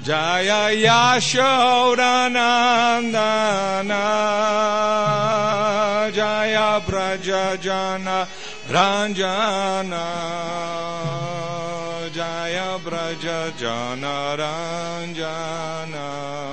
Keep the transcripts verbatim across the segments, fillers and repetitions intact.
Jaya Yashodanandana Jaya Brajajana Ranjana Jaya Brajajana Ranjana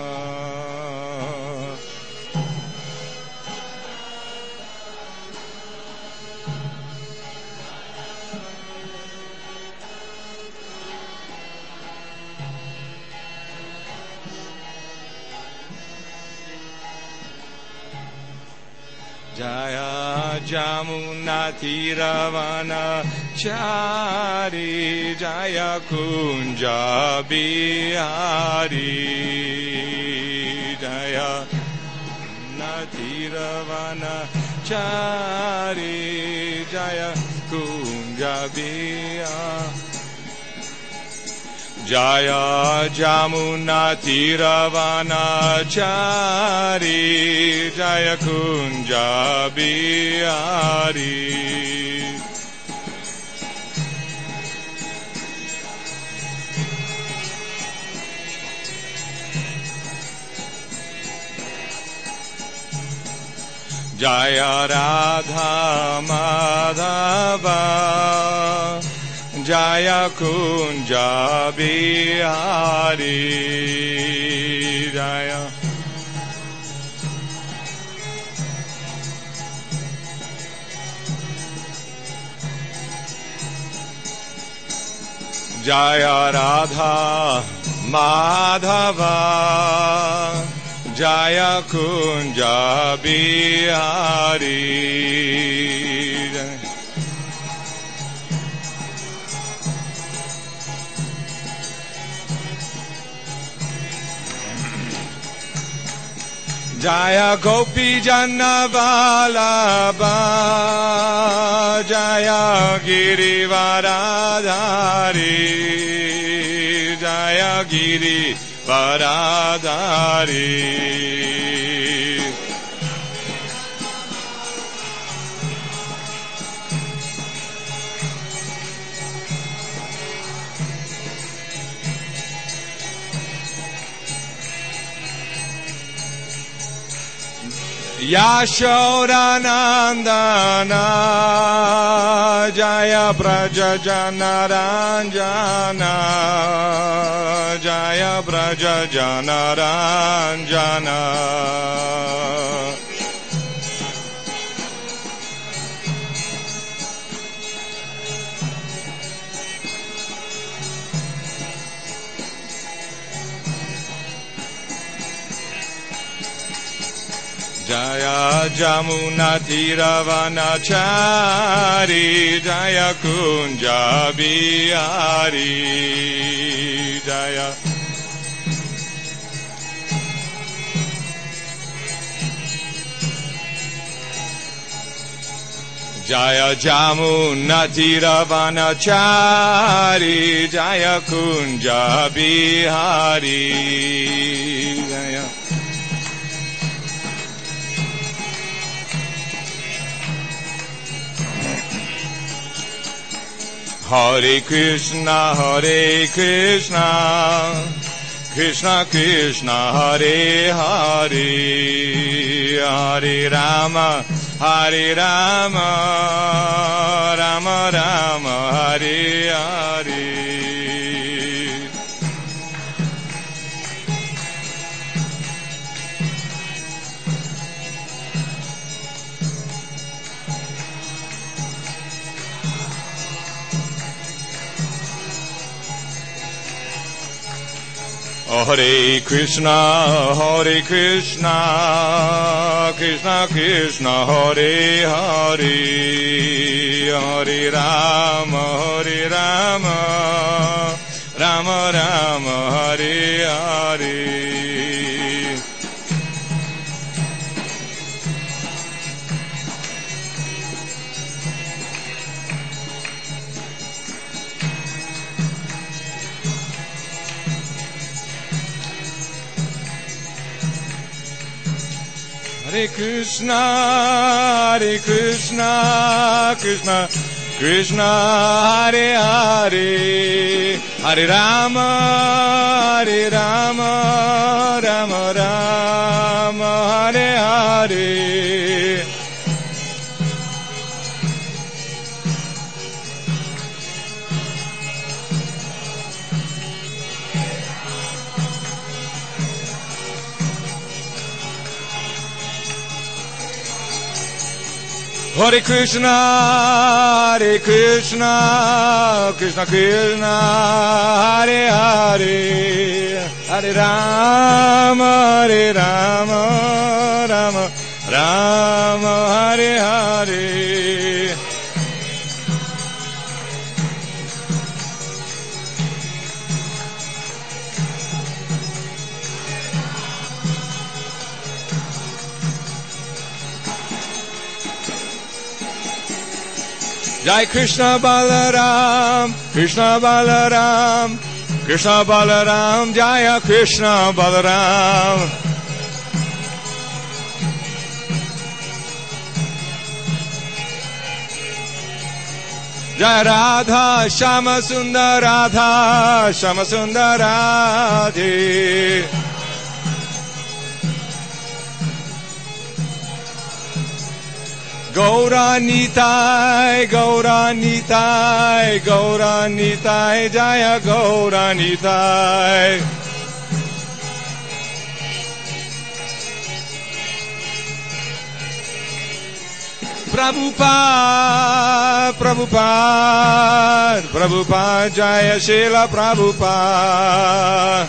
Jaya Jamuna Tiravana Chari Jaya Kunja Bihari Jaya Natiravana Chari Jaya Kunja Bihari Jaya Jamuna Tiravana Chari Jaya Kunja Bihari Jaya Radha Madhava Jaya Kunja Bihari Jaya Jaya Radha Madhava Jaya Kunja Bihari Jaya Gopi Jana Vallabha Jaya Giri Varadhari Jaya Giri Varadhari Yashodanandana Jaya Brajajana Ranjana Jaya Brajajana Ranjana Jaya Jamuna Tiravana Chari Jaya Kunja Bihari Jaya Jaya Jamuna Tiravana Chari Jaya Kunja Bihari Jaya Hare Krishna, Hare Krishna, Krishna Krishna, Hare Hare, Hare Rama, Hare Rama, Rama Rama, Hare Hare. Hare Krishna, Hare Krishna, Krishna Krishna, Hare Hare, Hare Rama, Hare Rama, Rama Rama, Hare Hare. Hare Krishna, Hare Krishna, Krishna Krishna Hare Hare, Hare Rama, Hare Rama, Rama Rama, Hare Hare. Hare Krishna, Hare Krishna, Krishna Krishna, Hare Hare, Hare Rama, Hare Rama, Rama Rama, Hare Hare. Jai Krishna Balaram, Krishna Balaram, Krishna Balaram, Jaya Krishna Balaram. Jai Radha, Shama Sundar Radha, Shama Sundar Radhe. Gaura Nitai, Gaura Nitai, Gaura Nitai, Jaya Gaura Nitai. Prabhupada, Prabhupada, Prabhupada, Jaya Srila Prabhupada.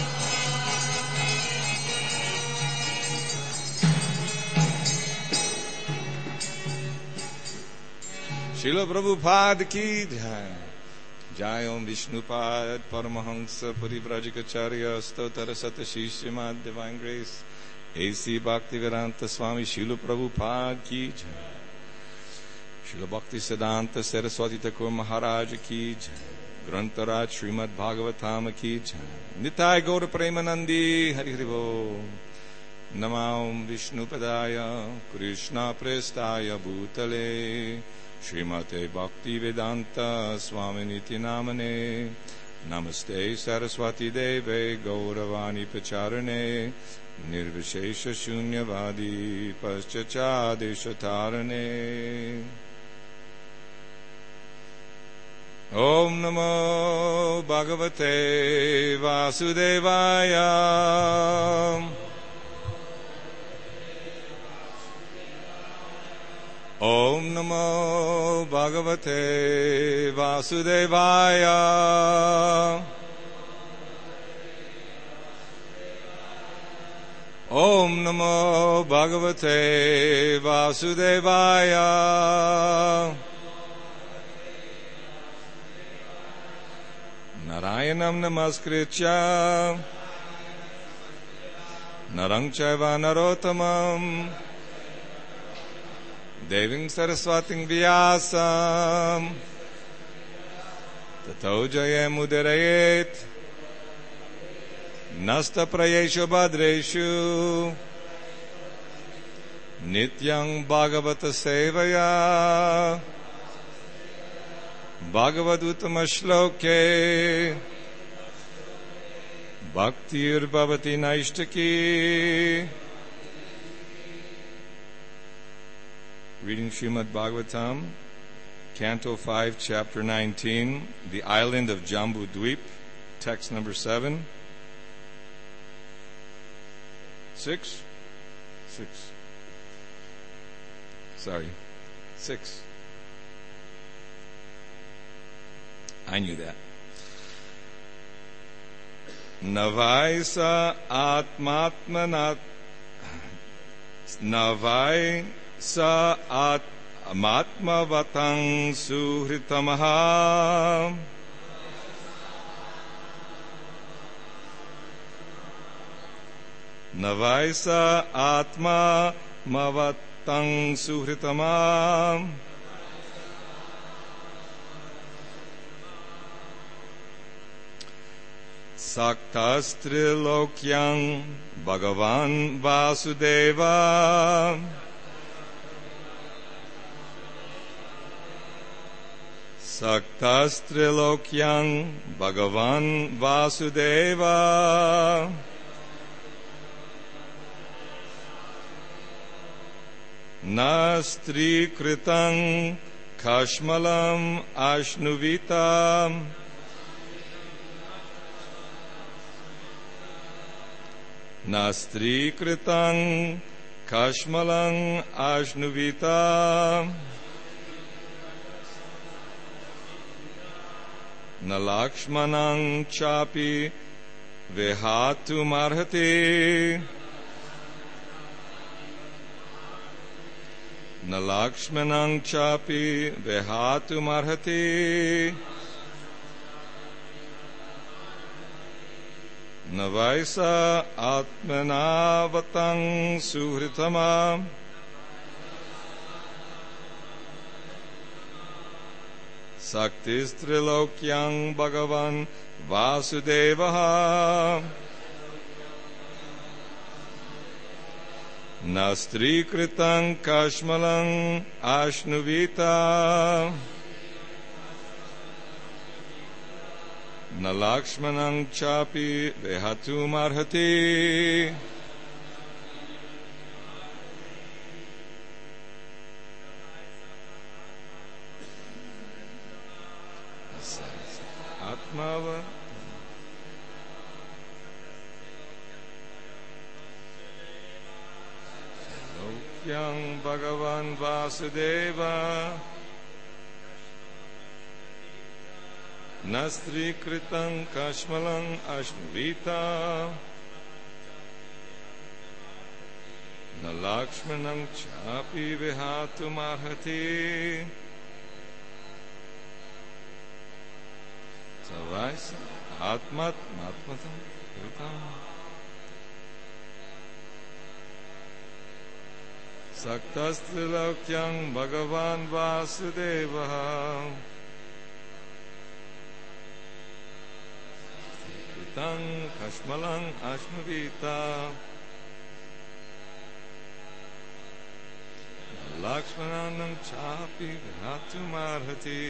Srila Prabhupada ki jai. Jai Om Vishnupad Paramahansa Parivrajikacharya Stotara Satashi Srimad Divine Grace A C Bhaktivedanta Swami Srila Prabhupada ki jai. Srila Bhakti Siddhanta Saraswati Thakur Maharaj ki jai. Grantaraj Srimad Bhagavatam ki jai. Nitai Gaur Premanandi Hari Hari Bo. Namam Vishnupadaya Krishna Prestaya Bhutale Srimate Bhaktivedanta Swaminiti Namane. Namaste Saraswati Deve Gauravani Pacharane Nirvishesha Shunyavadi Paschachadeshatarane. Om Namo Bhagavate Vasudevaya. Om Namo Bhagavate Vasudevaya. Om Namo Bhagavate Vasudevaya. Narayanam Namaskritya Narang Chaiva Narottamam Devim Saraswating Vyasam Tato Jayam Udarayet Nasta Prayeshu Badreshu Nityang Bhagavata Sevaya Bhagavaduttama Shloke Bhaktir Bhavati Naishtaki. Reading Srimad Bhagavatam, Canto five, Chapter nineteen, The Island of Jambu Dweep, text number seven. Six? Six. Sorry. Six. I knew that. Navaisa Atmatmanat Navai Sa Atmatmavatang Suhritamaha. Navaisa Atma Mavatang Suhritamaha. Saktastrilokyang Bhagavan Vasudeva Saktastrilokyam Bhagavan Vasudeva Nastri Kritam Kashmalam Ashnuvitam Nastri Kritam Kashmalam Ashnuvitam Na Lakshmanam Chapi Vihatum Arhati Na Lakshmanam Chapi Vihatum Arhati Na Vaisa Atmanavatang Suhritama Saktistrilokyam Bhagavan Vasudevaha Nastri Kritam Kashmalam Ashnuvita Na Lakshmanam Chapi Vihatum Arhati Atmava Lokyam Bhagavan Vasudeva Nastri Kritam Kashmalam Ashnuvita Na Lakshmanam Chapi Vihatum Arhati Savaisa Atmat Matmatam Kritam Saktastrilokyam Bhagavan Vasudeva Kritam Kashmalam Ashnuvita Lakshmanam Chapi Vihatum Arhati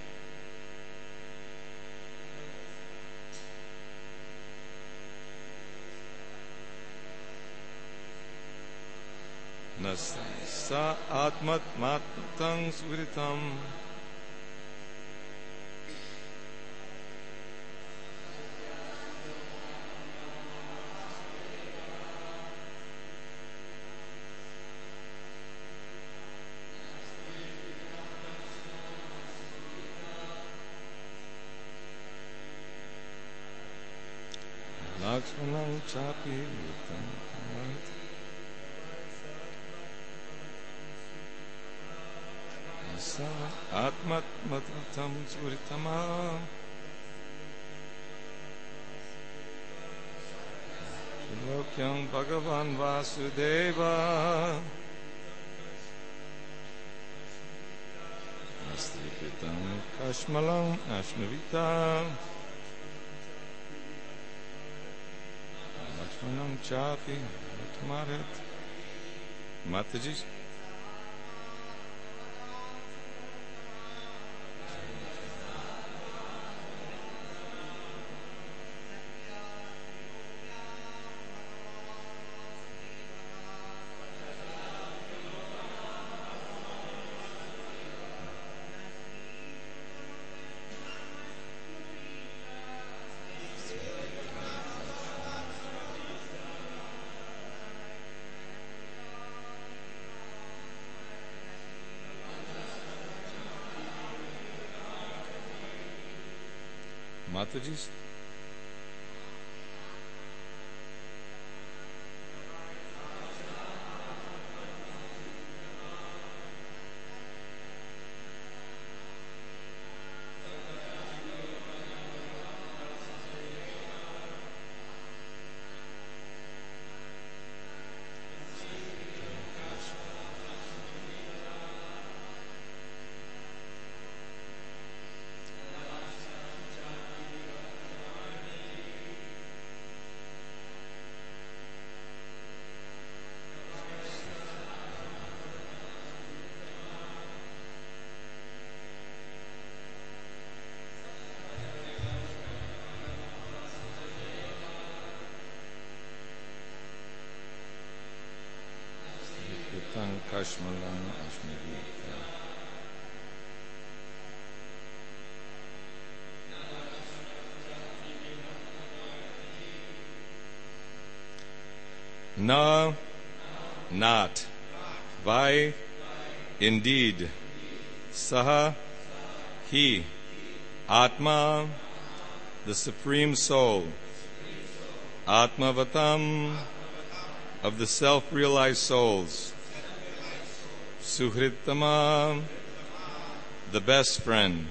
Nasa Atmat Matang Suritam Lakshmanam Chapi Vihatum Arhati Atmat Matatam Suritama Lokyam Bhagavan Vasudeva Nastri Kritam Kashmalam Ashnuvita Lakshmanam Chapi Vihatum Mataji Mataji's Tang Kashmalang Ashmavita. Na, not. Vai, indeed. Saha, he. Atma, the Supreme Soul. Atmavatam, of the self-realized souls. Suhritama, the best friend.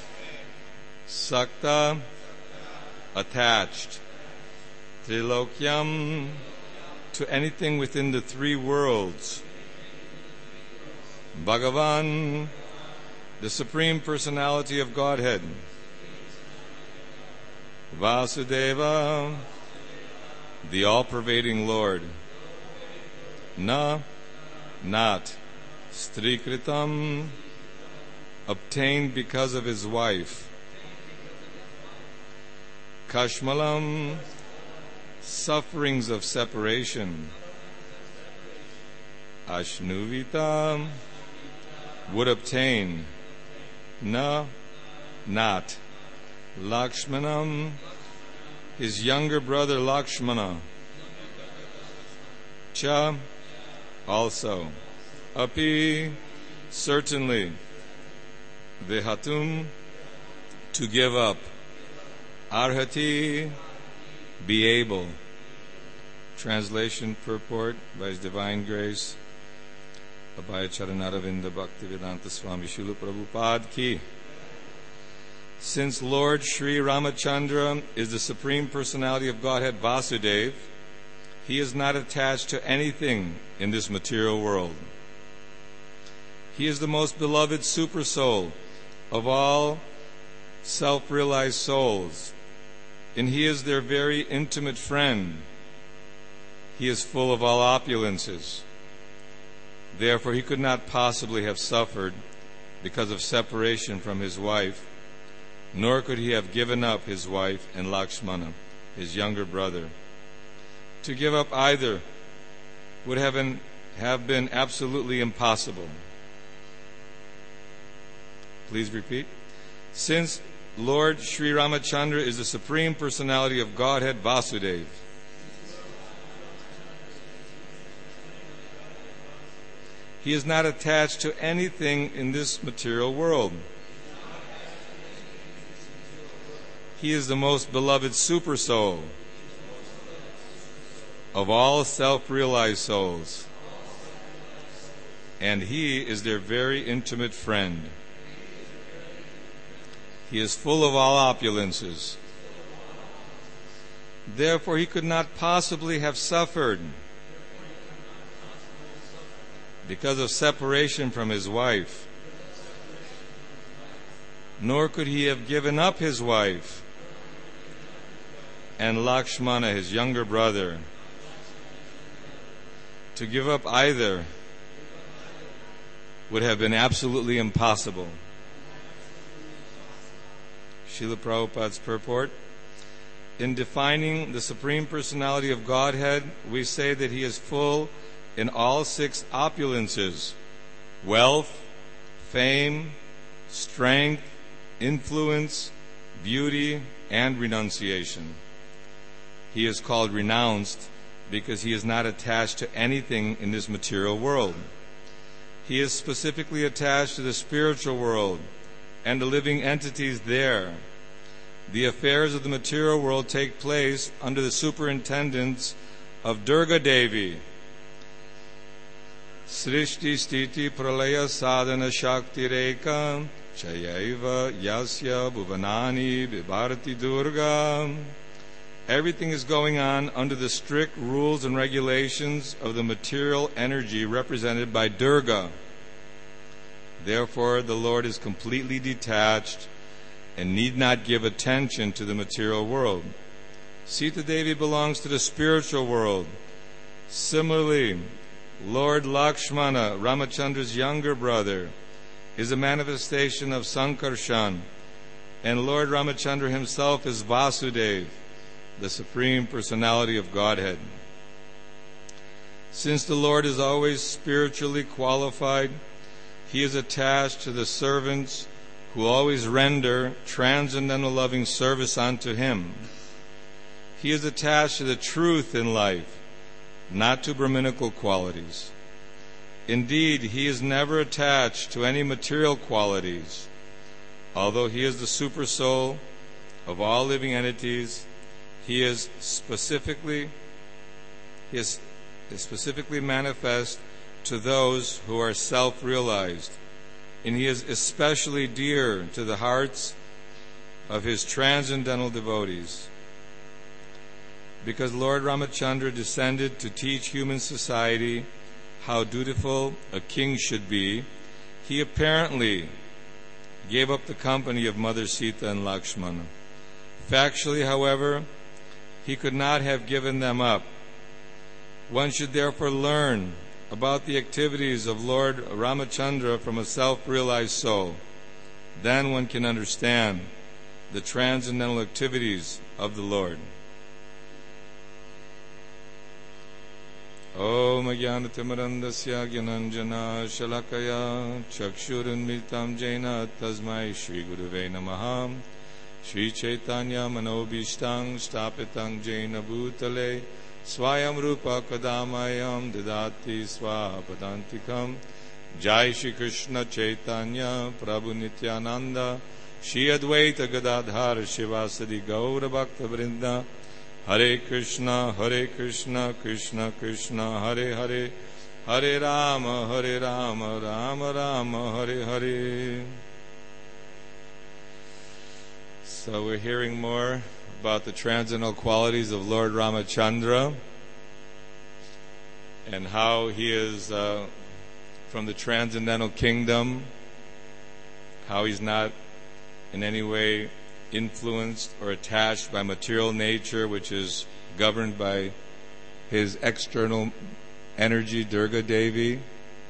Sakta, attached. Trilokyam, to anything within the three worlds. Bhagavan, the Supreme Personality of Godhead. Vasudeva, the all-pervading Lord. Na, not. Strikritam, obtained because of his wife. Kashmalam, sufferings of separation. Ashnuvita, would obtain. Na, not. Lakshmanam, his younger brother Lakshmana. Cha, also. Api, certainly. Vihatum, to give up. Arhati, be able. Translation purport by His Divine Grace Abhaya Charanaravinda Bhaktivedanta Swami Srila Prabhupada Ki. Since Lord Sri Ramachandra is the Supreme Personality of Godhead Vasudeva, he is not attached to anything in this material world. He is the most beloved super soul of all self-realized souls, and he is their very intimate friend. He is full of all opulences. Therefore, he could not possibly have suffered because of separation from his wife, nor could he have given up his wife and Lakshmana, his younger brother. To give up either would have been, have been absolutely impossible. Please repeat. Since Lord Sri Ramachandra is the Supreme Personality of Godhead Vasudeva, he is not attached to anything in this material world. He is the most beloved super soul of all self-realized souls, and he is their very intimate friend. He is full of all opulences. Therefore, he could not possibly have suffered because of separation from his wife, nor could he have given up his wife and Lakshmana, his younger brother. To give up either would have been absolutely impossible. Srila Prabhupada's purport. In defining the Supreme Personality of Godhead, we say that he is full in all six opulences: wealth, fame, strength, influence, beauty, and renunciation. He is called renounced because he is not attached to anything in this material world. He is specifically attached to the spiritual world and the living entities there. The affairs of the material world take place under the superintendence of Durga Devi. Srishti Stiti Pralaya Sadhana Shakti Reka Chayaiva Yasya Bhuvanani Vibharati Durga. Everything is going on under the strict rules and regulations of the material energy represented by Durga. Therefore, the Lord is completely detached and need not give attention to the material world. Sita Devi belongs to the spiritual world. Similarly, Lord Lakshmana, Ramachandra's younger brother, is a manifestation of Sankarshan, and Lord Ramachandra himself is Vasudeva, the Supreme Personality of Godhead. Since the Lord is always spiritually qualified, He is attached to the servants who always render transcendental loving service unto Him. He is attached to the truth in life, not to Brahminical qualities. Indeed, He is never attached to any material qualities. Although He is the super soul of all living entities, He is specifically He is, is specifically manifest to those who are self-realized, and He is especially dear to the hearts of His transcendental devotees. Because Lord Ramachandra descended to teach human society how dutiful a king should be, He apparently gave up the company of Mother Sita and Lakshmana. Factually, however, He could not have given them up. One should therefore learn about the activities of Lord Ramachandra from a self-realized soul. Then one can understand the transcendental activities of the Lord. Om Jnanatimirandasya Gyananjana Shalakaya Chakshurunmilitam Jena Tasmai Shri Gurave Namaha Shri Chaitanya Manobhishtang Stapitang Jena Bhutale Swayam Rupa Kadamayam Didati Swapadantikam Jai Shri Krishna Chaitanya Prabhu Nityananda Shri Advaita Gadadhar Shivasadi Gaura Bhakta Vrinda Hare Krishna, Hare Krishna, Krishna Krishna, Hare Hare, Hare Rama, Hare Rama, Rama Rama, Hare Hare. So we're hearing more about the transcendental qualities of Lord Ramachandra and how he is uh, from the transcendental kingdom, how he's not in any way influenced or attached by material nature, which is governed by his external energy, Durga Devi.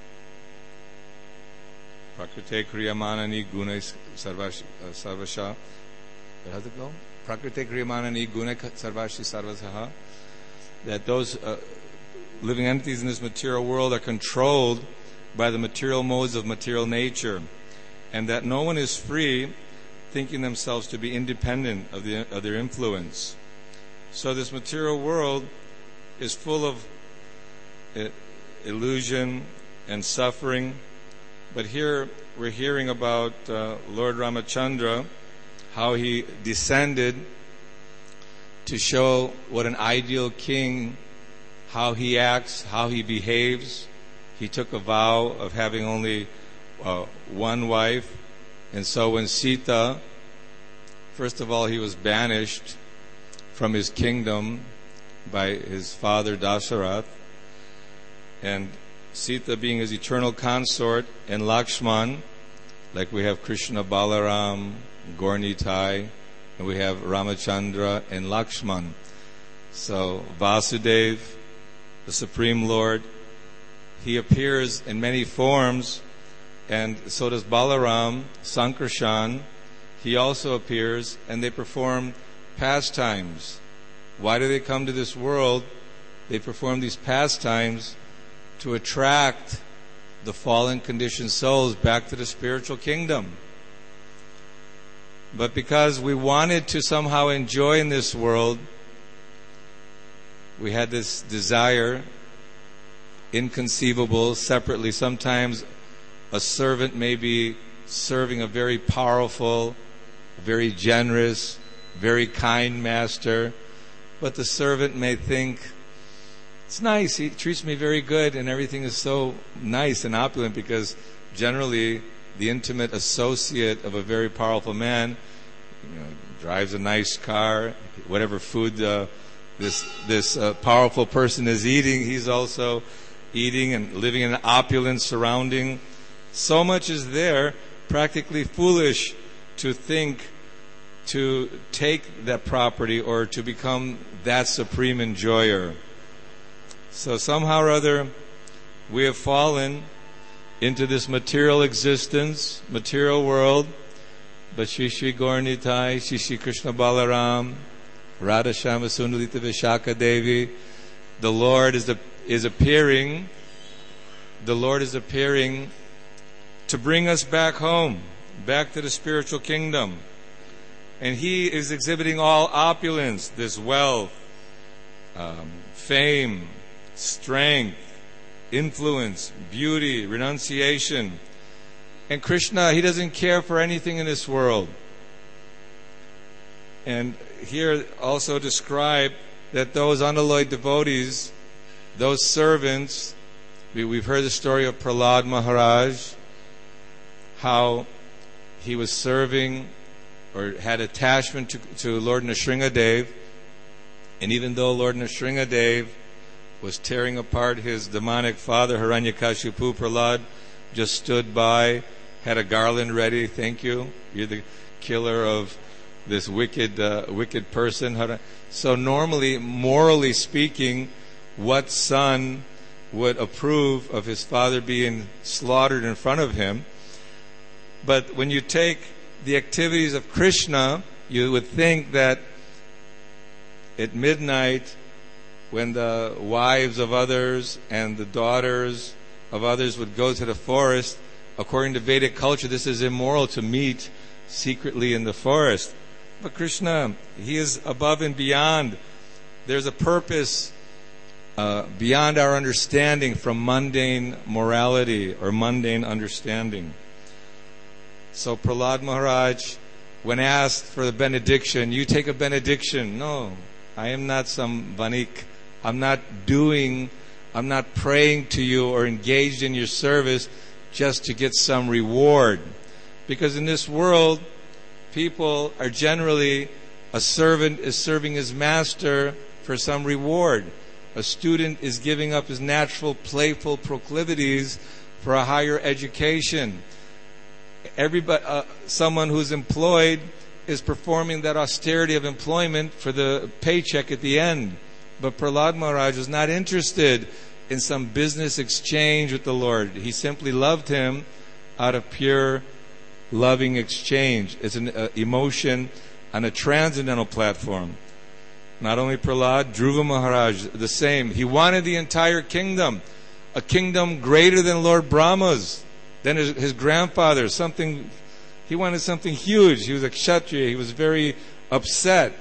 Prakrite kriyamanani gunai sarvasha. How's it go? Prakrite kriyamanani gunai sarvashi sarvasaha. That those uh, living entities in this material world are controlled by the material modes of material nature, and that no one is free thinking themselves to be independent of, the, of their influence. So this material world is full of uh, illusion and suffering. But here we're hearing about uh, Lord Ramachandra, how he descended to show what an ideal king, how he acts, how he behaves. He took a vow of having only uh, one wife. And so when Sita, first of all, he was banished from his kingdom by his father Dasarath, and Sita being his eternal consort, and Lakshman, like we have Krishna Balaram, Gaura-Nitai, and we have Ramachandra and Lakshman. So Vasudev, the Supreme Lord, he appears in many forms. And so does Balaram, Sankarshan. He also appears, and they perform pastimes. Why do they come to this world? They perform these pastimes to attract the fallen conditioned souls back to the spiritual kingdom. But because we wanted to somehow enjoy in this world, we had this desire, inconceivable, separately. Sometimes a servant may be serving a very powerful, very generous, very kind master, but the servant may think, it's nice, he treats me very good, and everything is so nice and opulent, because generally the intimate associate of a very powerful man, you know, drives a nice car, whatever food uh, this this uh, powerful person is eating, he's also eating and living in an opulent surrounding. So much is there, practically foolish to think to take that property or to become that supreme enjoyer. So somehow or other, we have fallen into this material existence, material world. But Shri Shri Gaura-Nitai, Shri Shri Krishna Balaram, Radha Shama Sundalita Vishaka Devi, the Lord is the is appearing, the Lord is appearing to bring us back home, back to the spiritual kingdom. And He is exhibiting all opulence, this wealth, um, fame, strength, influence, beauty, renunciation. And Krishna, He doesn't care for anything in this world. And here also described that those unalloyed devotees, those servants, we, we've heard the story of Prahlad Maharaj, how he was serving or had attachment to, to Lord Nrsingadev, and even though Lord Nrsingadev was tearing apart his demonic father, Hiranyakashipu, Prahlad just stood by, had a garland ready. Thank you. You're the killer of this wicked, uh, wicked person. So normally, morally speaking, what son would approve of his father being slaughtered in front of him? But when you take the activities of Krishna, you would think that at midnight, when the wives of others and the daughters of others would go to the forest, according to Vedic culture, this is immoral to meet secretly in the forest. But Krishna, He is above and beyond. There's a purpose uh, beyond our understanding from mundane morality or mundane understanding. So Prahlad Maharaj, when asked for the benediction, you take a benediction. No, I am not some vanik. I'm not doing, I'm not praying to you or engaged in your service just to get some reward. Because in this world, people are generally, a servant is serving his master for some reward. A student is giving up his natural, playful proclivities for a higher education. Everybody, uh, someone who's employed is performing that austerity of employment for the paycheck at the end. But Prahlad Maharaj was not interested in some business exchange with the Lord. He simply loved Him out of pure loving exchange. It's an uh, emotion on a transcendental platform. Not only Prahlad, Dhruva Maharaj, the same. He wanted the entire kingdom, a kingdom greater than Lord Brahma's, than his, his grandfather. Something, he wanted something huge. He was a kshatriya. He was very upset.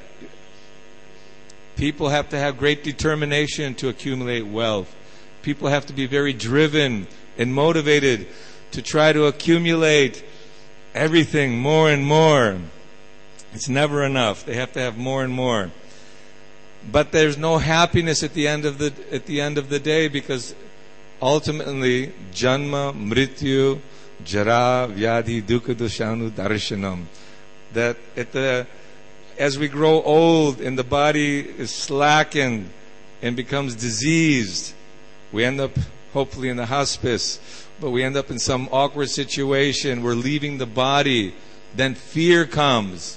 People have to have great determination to accumulate wealth. People have to be very driven and motivated to try to accumulate everything more and more. It's never enough. They have to have more and more. But there's no happiness at the end of the at the end of the day, because ultimately janma, mrityu, jara, vyadhi, dukkha, doshanu, darshanam. That at the as we grow old and the body is slackened and becomes diseased, we end up hopefully in the hospice, but we end up in some awkward situation. We're leaving the body. Then fear comes.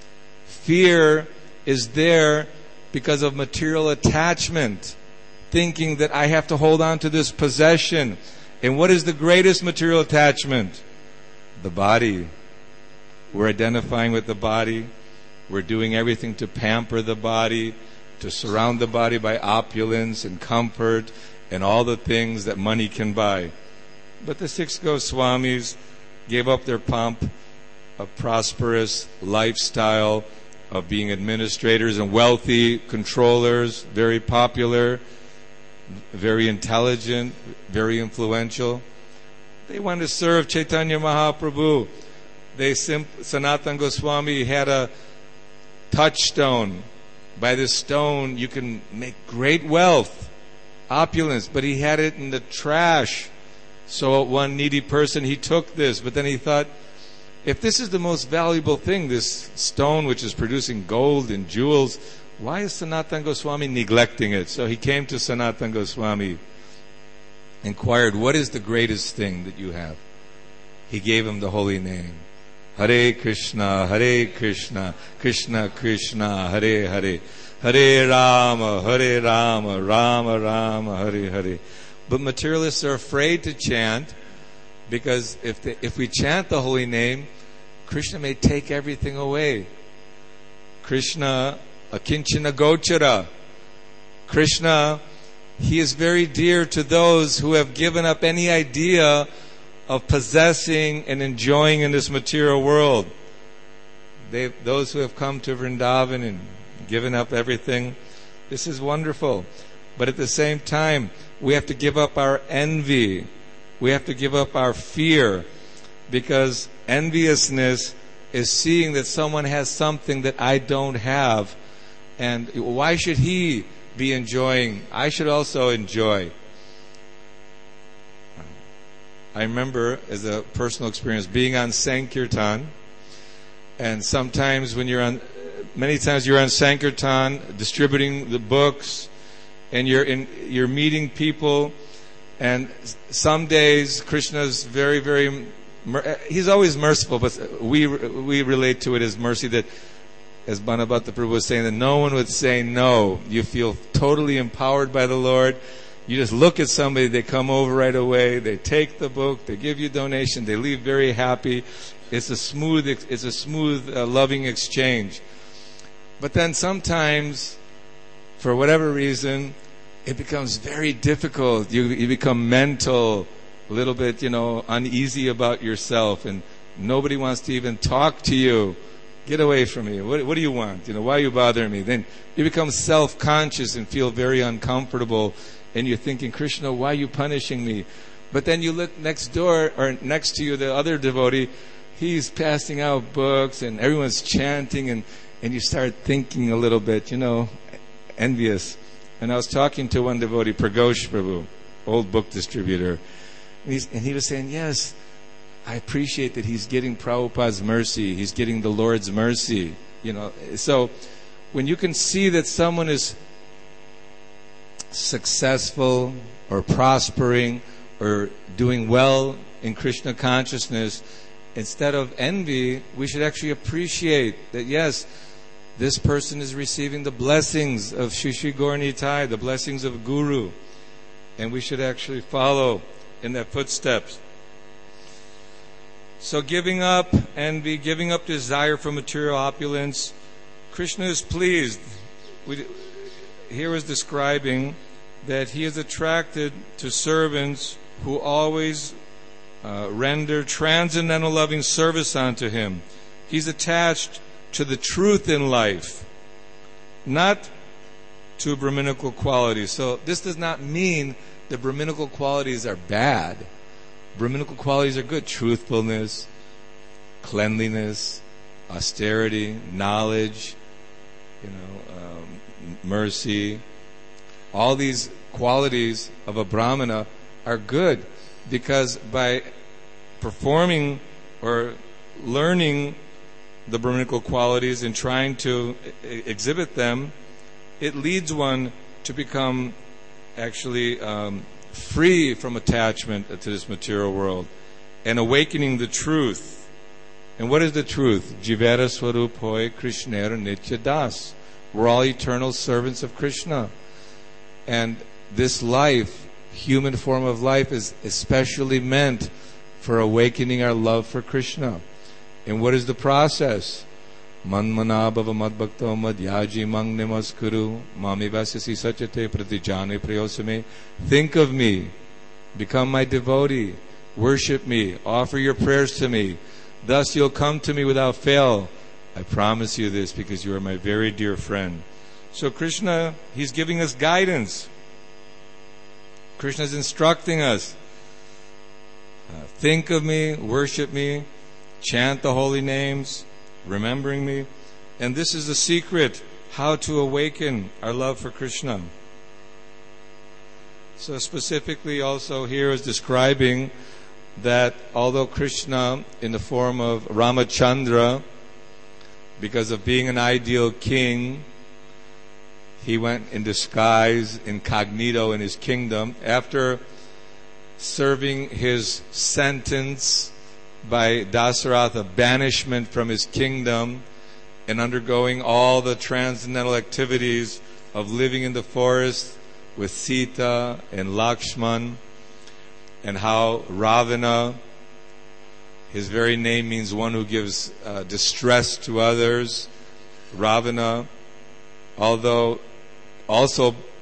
Fear is there because of material attachment, thinking that I have to hold on to this possession. And what is the greatest material attachment? The body. We're identifying with the body. We're doing everything to pamper the body, to surround the body by opulence and comfort and all the things that money can buy. But the six Goswamis gave up their pomp of prosperous lifestyle, of being administrators and wealthy controllers, very popular, very intelligent, very influential. They wanted to serve Chaitanya Mahaprabhu. They simp- Sanatana Goswami had a touchstone. By this stone you can make great wealth, opulence, but he had it in the trash. So one needy person, he took this, but then he thought, if this is the most valuable thing, this stone which is producing gold and jewels, why is Sanatana Goswami neglecting it? So he came to Sanatana Goswami, inquired, what is the greatest thing that you have? He gave him the holy name. Hare Krishna, Hare Krishna, Krishna Krishna, Hare Hare, Hare Rama, Hare Rama, Rama Rama, Hare Hare. But materialists are afraid to chant, because if they, if we chant the holy name, Krishna may take everything away. Krishna, akinchana gochara. Krishna He is very dear to those who have given up any idea of possessing and enjoying in this material world. They, those who have come to Vrindavan and given up everything, this is wonderful. But at the same time, we have to give up our envy. We have to give up our fear, because enviousness is seeing that someone has something that I don't have. And why should he be enjoying? I should also enjoy. I remember, as a personal experience, being on Sankirtan. And sometimes when you're on, many times you're on Sankirtan, distributing the books, and you're in, you're meeting people. And some days Krishna's very, very, he's always merciful, but we we relate to it as mercy, that, as Bhanabhatta Prabhu was saying, that no one would say no. You feel totally empowered by the Lord. You just look at somebody, they come over right away, they take the book, they give you donation, they leave very happy. It's a smooth, it's a smooth, uh, loving exchange. But then sometimes, for whatever reason, it becomes very difficult. You you become mental, a little bit, you know, uneasy about yourself, and nobody wants to even talk to you. Get away from me. What, what do you want? You know, why are you bothering me? Then you become self-conscious and feel very uncomfortable, and you're thinking, Krishna, why are you punishing me? But then you look next door, or next to you, the other devotee, he's passing out books, and everyone's chanting, and, and you start thinking a little bit, you know, envious. And I was talking to one devotee, Pragosh Prabhu, old book distributor, and, he's, and he was saying, yes, I appreciate that he's getting Prabhupada's mercy. He's getting the Lord's mercy. You know, so when you can see that someone is successful or prospering or doing well in Krishna consciousness, instead of envy, we should actually appreciate that, yes, this person is receiving the blessings of Shri Shri Gaura Nitai, the blessings of Guru, and we should actually follow in their footsteps. So giving up envy, giving up desire for material opulence, Krishna is pleased. We, here is describing that he is attracted to servants who always uh, render transcendental loving service unto him. He's attached to the truth in life, not to Brahminical qualities. So this does not mean that Brahminical qualities are bad. Brahminical qualities are good. Truthfulness, cleanliness, austerity, knowledge, you know, um, mercy. All these qualities of a Brahmana are good, because by performing or learning the Brahminical qualities and trying to exhibit them, it leads one to become actually um, free from attachment to this material world and awakening the truth. And what is the truth? Jivara Swarup Hoy Krishner Nitya Das. We're all eternal servants of Krishna. And this life, human form of life, is especially meant for awakening our love for Krishna. And what is the process? Manmana bhava madbhakto madhyaji mang namaskuru mami vasyasi sachate pratijane prayosame. Think of me, become my devotee, worship me, offer your prayers to me. Thus you'll come to me without fail. I promise you this, because you are my very dear friend. So Krishna, he's giving us guidance. Krishna is instructing us. Uh, think of me, worship me, chant the holy names, remembering me. And this is the secret, how to awaken our love for Krishna. So specifically also here is describing that although Krishna, in the form of Ramachandra, because of being an ideal king, he went in disguise, incognito in his kingdom. After serving his sentence by Dasaratha, banishment from his kingdom, and undergoing all the transcendental activities of living in the forest with Sita and Lakshman, and how Ravana, his very name means one who gives uh, distress to others. Ravana, although also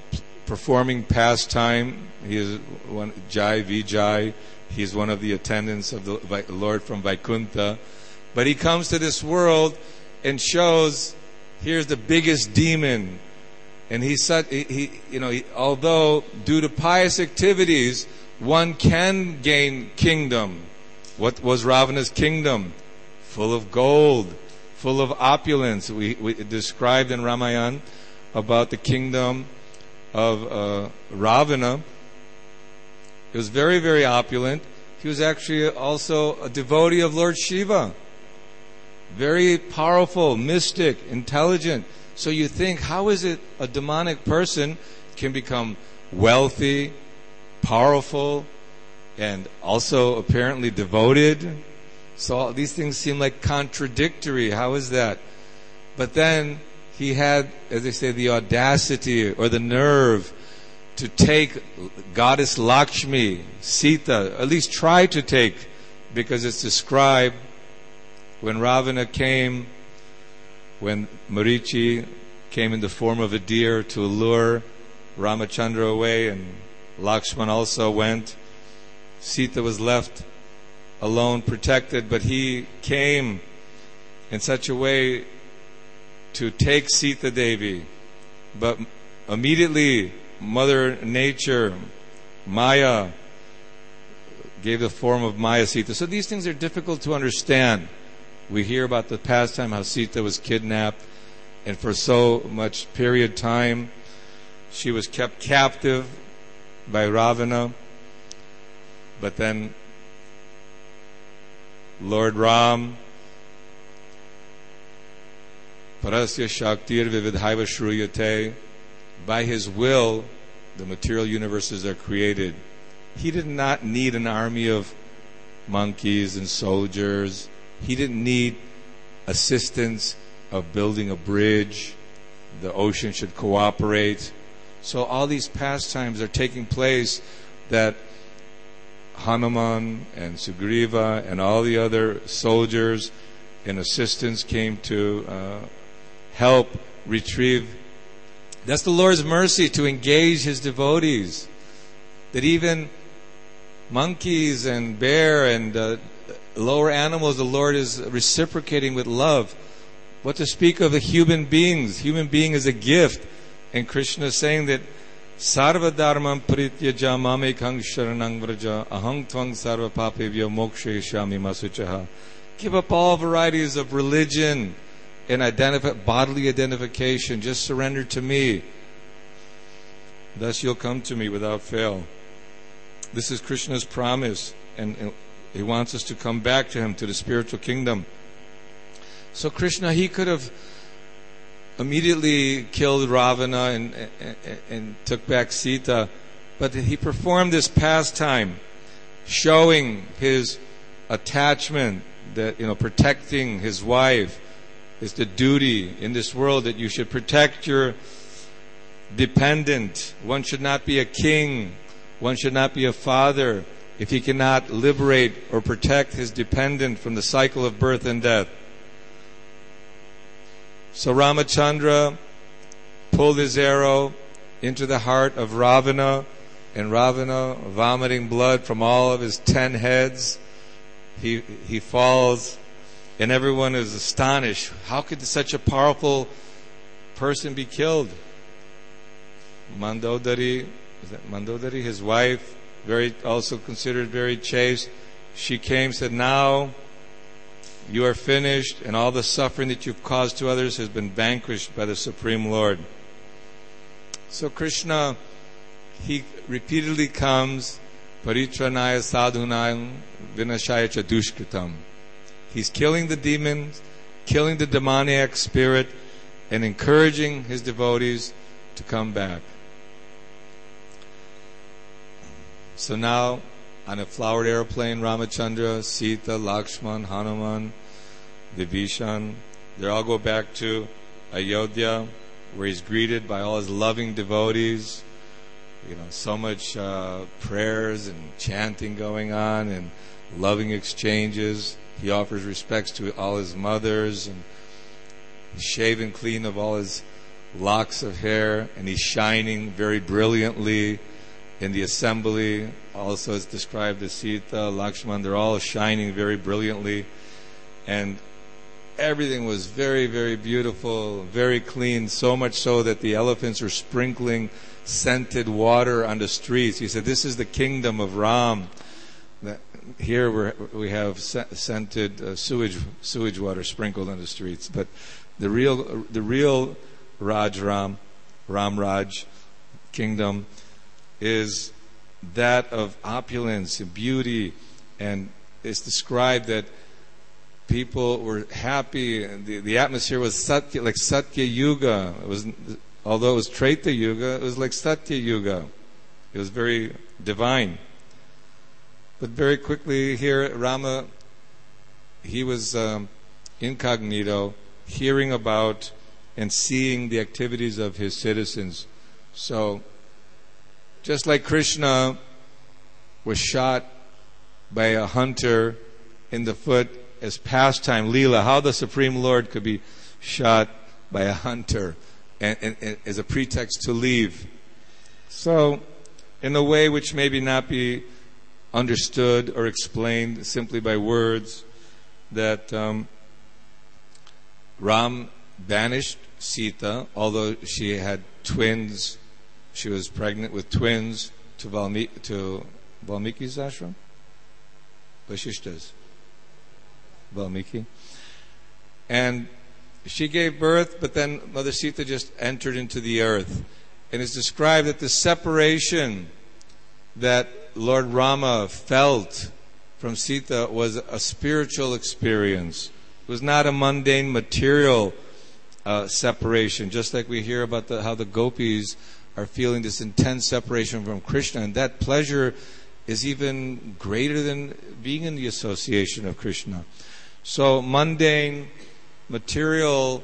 performing pastime. He is one Jai Vijay. He's one of the attendants of the Lord from Vaikuntha. But he comes to this world and shows, here's the biggest demon. And he said, he, he you know, he, although due to pious activities, one can gain kingdom. What was Ravana's kingdom? Full of gold, full of opulence. We, we described in Ramayana about the kingdom of uh, Ravana. It was very, very opulent. He was actually also a devotee of Lord Shiva. Very powerful, mystic, intelligent. So you think, how is it a demonic person can become wealthy, powerful, and also apparently devoted? So all these things seem like contradictory. How is that? But then he had, as they say, the audacity or the nerve to take goddess Lakshmi, Sita, at least try to take, because it's described when Ravana came, when Marichi came in the form of a deer to lure Ramachandra away, and Lakshman also went. Sita was left alone, protected, but he came in such a way to take Sita Devi. But immediately, Mother Nature, Maya, gave the form of Maya Sita. So these things are difficult to understand. We hear about the past time how Sita was kidnapped, and for so much period time she was kept captive by Ravana. But then Lord Ram, Parasya Shaktir Vividhaiva Shruyate, by his will the material universes are created. He did not need an army of monkeys and soldiers. He didn't need assistance of building a bridge. The ocean should cooperate. So all these pastimes are taking place that Hanuman and Sugriva and all the other soldiers and assistants came to uh, help retrieve. That's the Lord's mercy, to engage His devotees. That even monkeys and bear and uh, lower animals, the Lord is reciprocating with love. What to speak of the human beings? Human being is a gift. And Krishna is saying that Sarva dharmam parityaja mamekang sharanang vraja ahang tvang sarva papevya mokshayishami masuchaha. Give up all varieties of religion and identify, bodily identification. Just surrender to me. Thus you'll come to me without fail. This is Krishna's promise, and, and He wants us to come back to Him, to the spiritual kingdom. So Krishna, He could have immediately killed Ravana and, and, and took back Sita, but He performed this pastime, showing His attachment, that, you know, protecting His wife is the duty in this world, that you should protect your dependent. One should not be a king. One should not be a father if he cannot liberate or protect his dependent from the cycle of birth and death. So Ramachandra pulled his arrow into the heart of Ravana, and Ravana, vomiting blood from all of his ten heads, he he falls, and everyone is astonished. How could such a powerful person be killed? Mandodari, is that Mandodari, his wife, very also considered very chaste, she came, said, now you are finished, and all the suffering that you've caused to others has been vanquished by the Supreme Lord. So Krishna, He repeatedly comes, paritranaya sadhunayam vinashaya cha dushkritam. He's killing the demons, killing the demoniac spirit, and encouraging His devotees to come back. So now, on a flowered airplane, Ramachandra, Sita, Lakshman, Hanuman, Vibhishan, they all go back to Ayodhya, where he's greeted by all his loving devotees. You know, so much uh, prayers and chanting going on and loving exchanges. He offers respects to all his mothers, and he's shaven clean of all his locks of hair, and he's shining very brilliantly in the assembly. Also it's described as Sita, Lakshman, they're all shining very brilliantly. And everything was very, very beautiful, very clean, so much so that the elephants were sprinkling scented water on the streets. He said, this is the kingdom of Ram. Here we're, we have scented uh, sewage sewage water sprinkled on the streets. But the real the real Raj Ram, Ram Raj kingdom is that of opulence and beauty, and it's described that people were happy. The, the atmosphere was Satya, like Satya Yuga. It was, although it was Treta Yuga, it was like Satya Yuga. It was very divine. But very quickly here, Rama, he was um, incognito, hearing about and seeing the activities of his citizens. So, just like Krishna was shot by a hunter in the foot as pastime, Leela, how the Supreme Lord could be shot by a hunter and, and, and as a pretext to leave. So, in a way which maybe not be understood or explained simply by words, that um, Ram banished Sita, although she had twins, she was pregnant with twins, to Valmiki, to Valmiki's ashram? Vashishta's. Valmiki. And she gave birth, but then Mother Sita just entered into the earth. And it's described that the separation that Lord Rama felt from Sita was a spiritual experience. It was not a mundane material uh, separation, just like we hear about the, how the gopis are feeling this intense separation from Krishna, and that pleasure is even greater than being in the association of Krishna. So mundane, material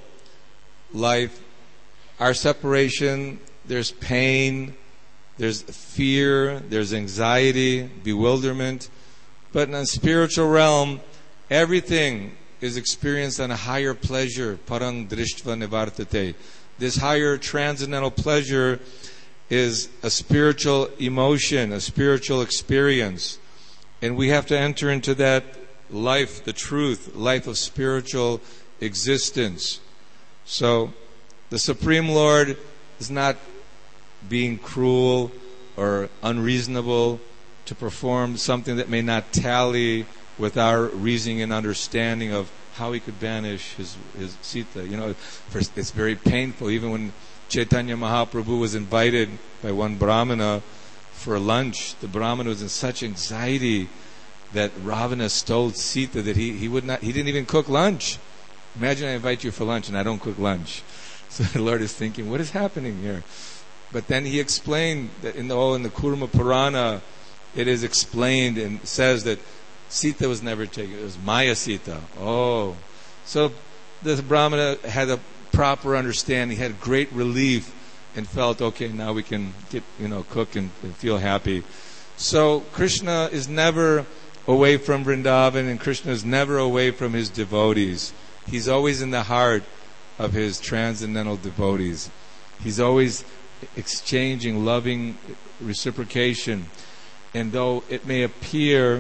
life, our separation, there's pain, there's fear, there's anxiety, bewilderment. But in a spiritual realm, everything is experienced on a higher pleasure. Parang drishtva nivartate. This higher transcendental pleasure is a spiritual emotion, a spiritual experience. And we have to enter into that life, the truth, life of spiritual existence. So, the Supreme Lord is not being cruel or unreasonable to perform something that may not tally with our reasoning and understanding of how he could banish his, his Sita. You know, first, it's very painful. Even when Chaitanya Mahaprabhu was invited by one Brahmana for lunch, the Brahmana was in such anxiety that Ravana stole Sita that he, he would not, he didn't even cook lunch. Imagine I invite you for lunch and I don't cook lunch. So the Lord is thinking, what is happening here? But then he explained that in the, oh, in the Kurma Purana, it is explained and says that Sita was never taken. It was Maya Sita. Oh. So the Brahmana had a proper understanding, had great relief, and felt, okay, now we can get, you know, cook and, and feel happy. So Krishna is never away from Vrindavan, and Krishna is never away from his devotees. He's always in the heart of his transcendental devotees. He's always exchanging loving reciprocation. And though it may appear,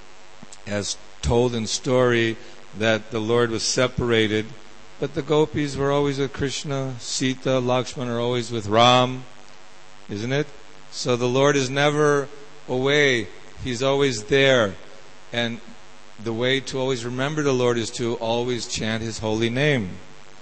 as told in story, that the Lord was separated, but the gopis were always with Krishna, Sita, Lakshman are always with Ram, isn't it? So the Lord is never away, He's always there. And the way to always remember the Lord is to always chant His holy name.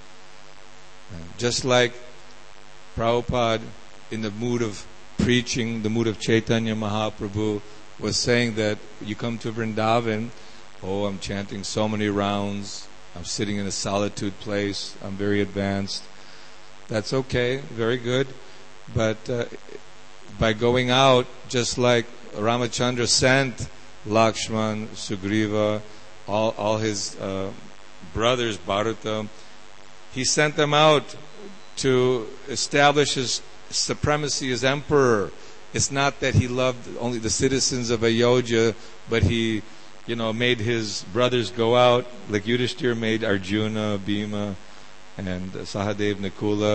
Just like Prabhupada, in the mood of preaching, the mood of Chaitanya Mahaprabhu, was saying that you come to Vrindavan, oh, I'm chanting so many rounds, I'm sitting in a solitude place, I'm very advanced. That's okay, very good. But uh, by going out, just like Ramachandra sent Lakshman, Sugriva, all, all his uh, brothers, Bharata, he sent them out to establish his supremacy as emperor. It's not that he loved only the citizens of Ayodhya, but he, you know, made his brothers go out, like Yudhishthira made Arjuna, Bhima, and Sahadev, Nakula.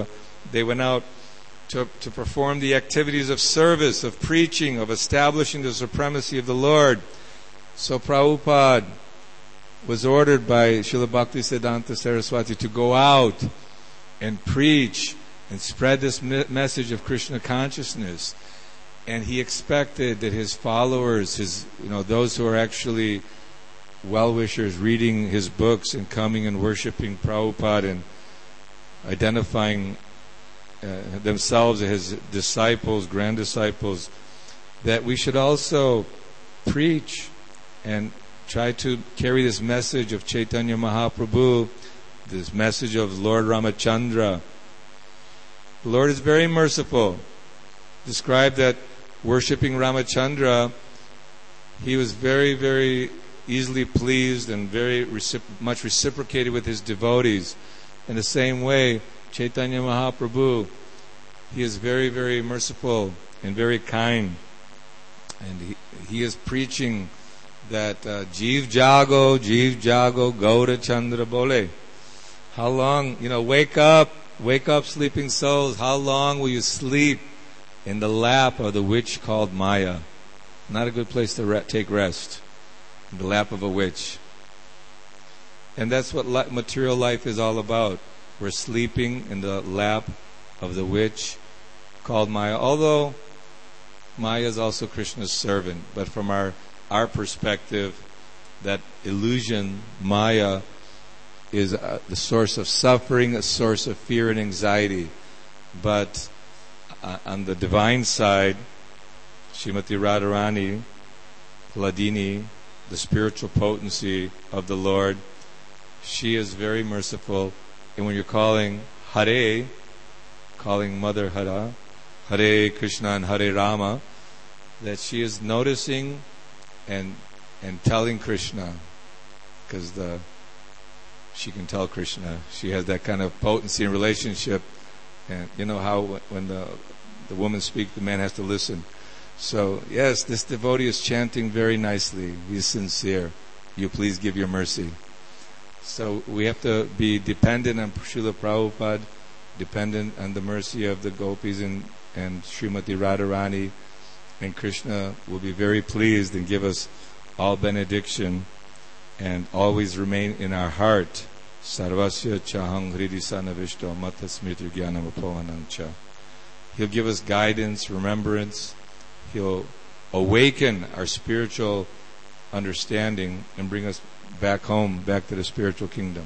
They went out to, to perform the activities of service, of preaching, of establishing the supremacy of the Lord. So Prabhupada was ordered by Srila Bhaktisiddhanta Saraswati to go out and preach and spread this me- message of Krishna consciousness. And he expected that his followers, his, you know, those who are actually well-wishers reading his books and coming and worshiping Prabhupada and identifying uh, themselves as his disciples, grand disciples, that we should also preach and try to carry this message of Chaitanya Mahaprabhu, this message of Lord Ramachandra. The Lord is very merciful. Described that worshipping Ramachandra, he was very, very easily pleased and very recipro- much reciprocated with his devotees. In the same way, Chaitanya Mahaprabhu, he is very, very merciful and very kind. And he, he is preaching that uh, Jeev Jago, Jeev Jago, Gaura Chandra Bole. How long, you know, wake up, wake up sleeping souls. How long will you sleep in the lap of the witch called Maya? Not a good place to re- take rest. In the lap of a witch. And that's what li- material life is all about. We're sleeping in the lap of the witch called Maya. Although Maya is also Krishna's servant, but from our our perspective, that illusion, Maya, is uh, the source of suffering, a source of fear and anxiety. But uh, on the divine side, Srimati Radharani, Hladini, the spiritual potency of the Lord, she is very merciful. And when you're calling Hare, calling Mother Hara, Hare Krishna and Hare Rama, that she is noticing and and telling Krishna, because the she can tell Krishna. She has that kind of potency and relationship. And you know how when the the woman speaks, the man has to listen. So yes, this devotee is chanting very nicely. He's sincere. You please give your mercy. So we have to be dependent on Srila Prabhupada, dependent on the mercy of the gopis and, and Srimati Radharani, and Krishna will be very pleased and give us all benediction and always remain in our heart. Sarvasya chahang hridisana vishto matha smriti jnanam apohanancha. He'll give us guidance, remembrance. He'll awaken our spiritual understanding and bring us back home, back to the spiritual kingdom.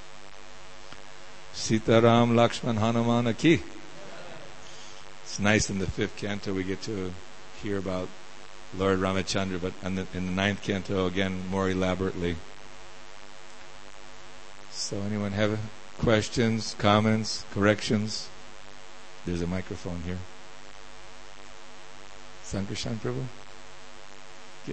Sitaram Lakshman Hanumana ki. It's nice in the fifth canto we get to hear about Lord Ramachandra, but in the, in the ninth canto again more elaborately. So anyone have questions, comments, corrections? There's a microphone here. Sankarshan Prabhu? Yeah.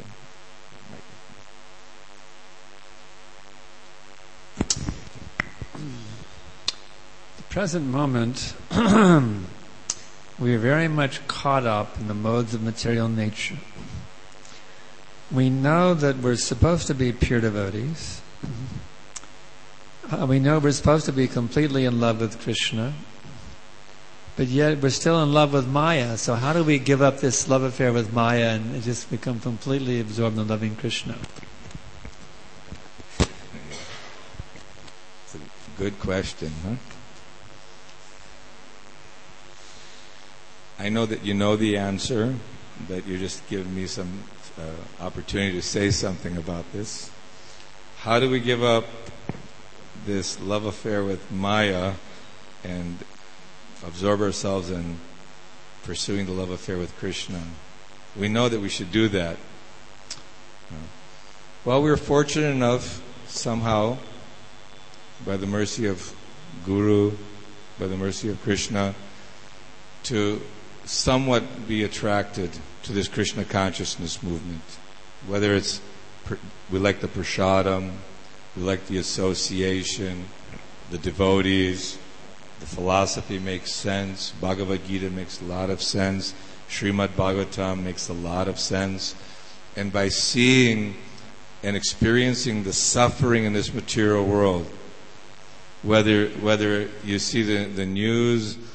The present moment, we are very much caught up in the modes of material nature. We know that we're supposed to be pure devotees. Uh, we know we're supposed to be completely in love with Krishna. But yet we're still in love with Maya. So how do we give up this love affair with Maya and just become completely absorbed in loving Krishna? It's a good question, huh? I know that you know the answer, but you're just giving me some uh, opportunity to say something about this. How do we give up this love affair with Maya and absorb ourselves in pursuing the love affair with Krishna? We know that we should do that. Well, we were fortunate enough somehow, by the mercy of Guru, by the mercy of Krishna, to somewhat be attracted to this Krishna consciousness movement. Whether it's, we like the prasadam, we like the association, the devotees, the philosophy makes sense, Bhagavad Gita makes a lot of sense, Srimad Bhagavatam makes a lot of sense. And by seeing and experiencing the suffering in this material world, whether whether you see the, the news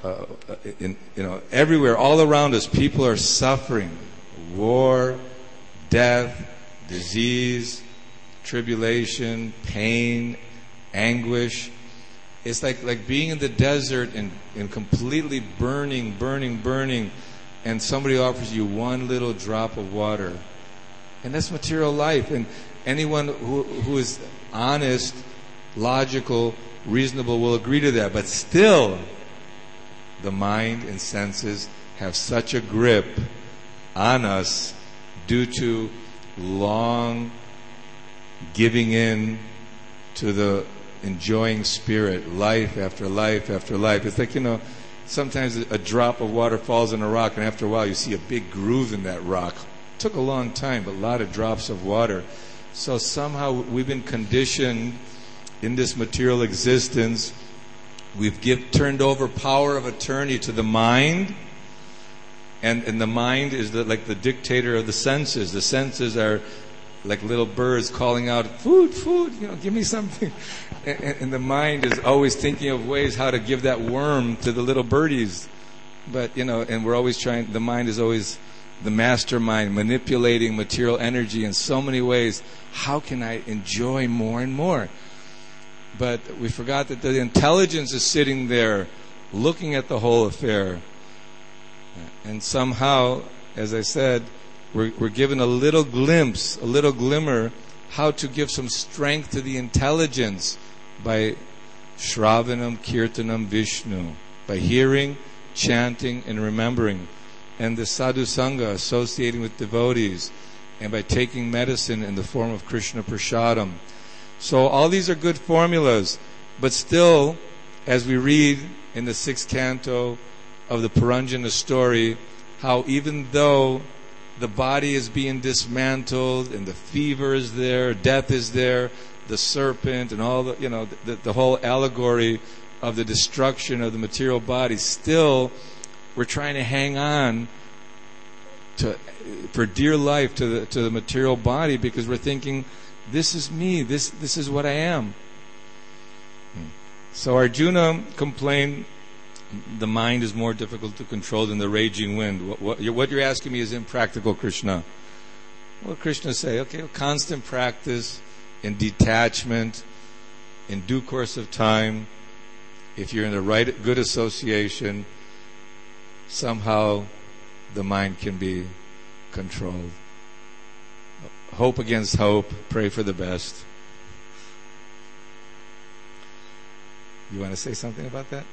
uh, in, you know, everywhere, all around us, people are suffering. War, death, disease, tribulation, pain, anguish. It's like, like being in the desert and, and completely burning, burning, burning, and somebody offers you one little drop of water. And that's material life. And anyone who, who is honest, logical, reasonable will agree to that. But still, the mind and senses have such a grip on us due to long giving in to the enjoying spirit, life after life after life. It's like, you know, sometimes a drop of water falls on a rock, and after a while you see a big groove in that rock. It took a long time, but a lot of drops of water. So somehow we've been conditioned in this material existence. We've give, turned over power of attorney to the mind, and, and the mind is the, like the dictator of the senses. The senses are like little birds calling out, food, food, you know, give me something. And, and the mind is always thinking of ways how to give that worm to the little birdies. But, you know, and we're always trying, the mind is always the mastermind, manipulating material energy in so many ways. How can I enjoy more and more? But we forgot that the intelligence is sitting there looking at the whole affair. And somehow, as I said, we're, we're given a little glimpse, a little glimmer, how to give some strength to the intelligence by Shravanam, Kirtanam, Vishnu, by hearing, chanting, and remembering, and the Sadhu Sangha, associating with devotees, and by taking medicine in the form of Krishna Prasadam. So all these are good formulas, but still, as we read in the sixth canto of the Puranjana story, how even though the body is being dismantled and the fever is there, death is there, the serpent and all the, you know, the, the whole allegory of the destruction of the material body, still we're trying to hang on to for dear life to the to the material body, because we're thinking, this is me, this this is what I am. So Arjuna complained, the mind is more difficult to control than the raging wind. What, what, you're, what you're asking me is impractical, Krishna. Well, Krishna say, okay, well, constant practice in detachment, in due course of time, if you're in the right, good association, somehow the mind can be controlled. Hope against hope, pray for the best. You want to say something about that?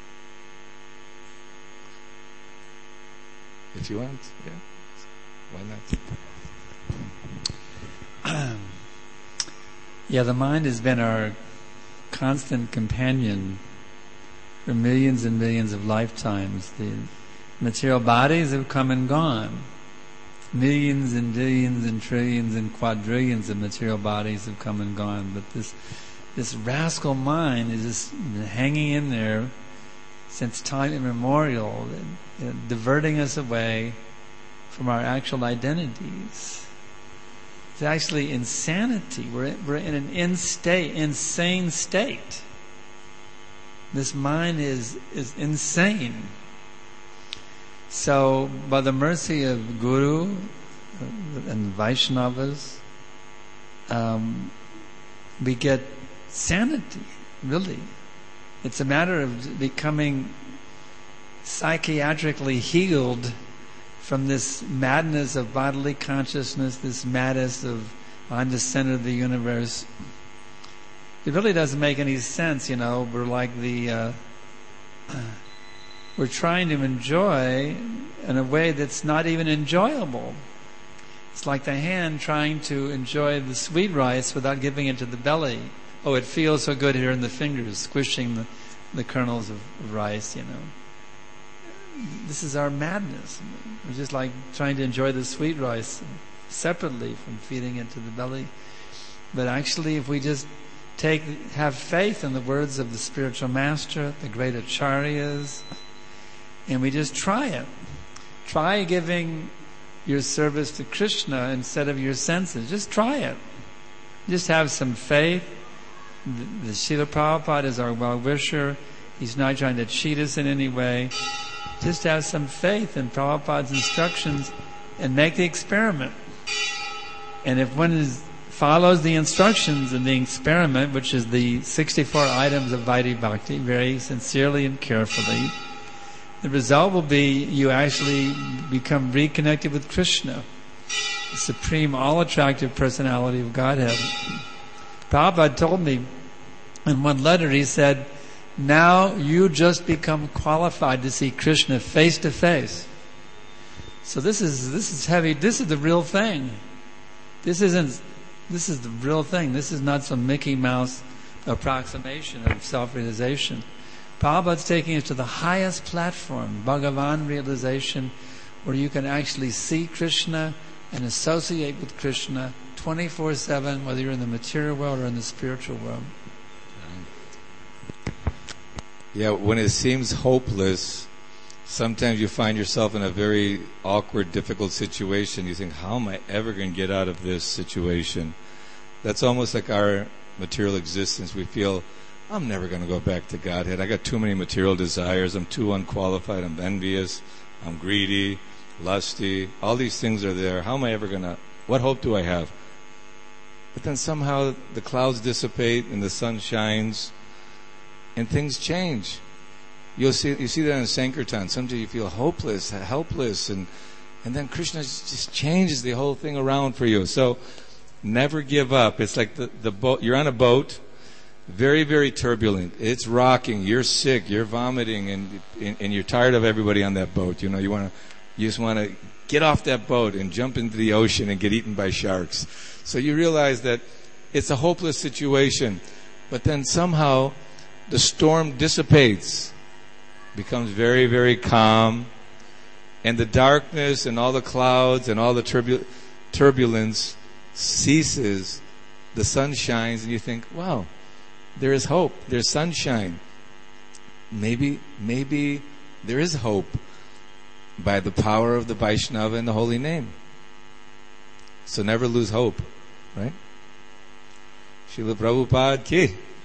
If you want, yeah. Why not? Yeah, the mind has been our constant companion for millions and millions of lifetimes. The material bodies have come and gone. Millions and billions and trillions and quadrillions of material bodies have come and gone. But this this rascal mind is just hanging in there since time immemorial, uh, diverting us away from our actual identities. It's actually insanity. We're in, we're in an in state, insane state. This mind is is insane. So, by the mercy of Guru and Vaishnavas, um, we get sanity, really. It's a matter of becoming psychiatrically healed from this madness of bodily consciousness, this madness of I'm the center of the universe. It really doesn't make any sense, you know. We're like the... Uh, we're trying to enjoy in a way that's not even enjoyable. It's like the hand trying to enjoy the sweet rice without giving it to the belly. Oh, it feels so good here in the fingers, squishing the, the kernels of, of rice, you know. This is our madness. We're just like trying to enjoy the sweet rice separately from feeding it to the belly. But actually, if we just take, have faith in the words of the spiritual master, the great acharyas, and we just try it. Try giving your service to Krishna instead of your senses. Just try it. Just have some faith. The, the Srila Prabhupada is our well-wisher. He's not trying to cheat us in any way. Just have some faith in Prabhupada's instructions and make the experiment. And if one is, follows the instructions in the experiment, which is the sixty-four items of Vaidhi Bhakti, very sincerely and carefully, the result will be you actually become reconnected with Krishna, the supreme, all-attractive personality of Godhead. Prabhupada told me in one letter, he said, now you just become qualified to see Krishna face to face. So this is this is heavy. This is the real thing. This isn't. This is the real thing. This is not some Mickey Mouse approximation of self-realization. Prabhupada's taking us to the highest platform, Bhagavan realization, where you can actually see Krishna and associate with Krishna twenty-four seven, whether you're in the material world or in the spiritual world. Yeah, when it seems hopeless, sometimes you find yourself in a very awkward, difficult situation. You think, how am I ever going to get out of this situation? That's almost like our material existence. We feel, I'm never going to go back to Godhead. I got too many material desires. I'm too unqualified. I'm envious. I'm greedy, lusty. All these things are there. How am I ever going to, what hope do I have? But then somehow the clouds dissipate and the sun shines and things change. You'll see, you see that in Sankirtan. Sometimes you feel hopeless, helpless, and and then Krishna just changes the whole thing around for you. So never give up. It's like the, the boat. You're on a boat, very, very turbulent. It's rocking. You're sick. You're vomiting, and and, and you're tired of everybody on that boat. You know, you want to, you just want to get off that boat and jump into the ocean and get eaten by sharks. So you realize that it's a hopeless situation, but then somehow the storm dissipates, becomes very, very calm, and the darkness and all the clouds and all the turbul- turbulence ceases. The sun shines, and you think, wow, there is hope. There's sunshine. Maybe, maybe there is hope by the power of the Vaishnava and the holy name. So never lose hope, right? Srila Prabhupada ki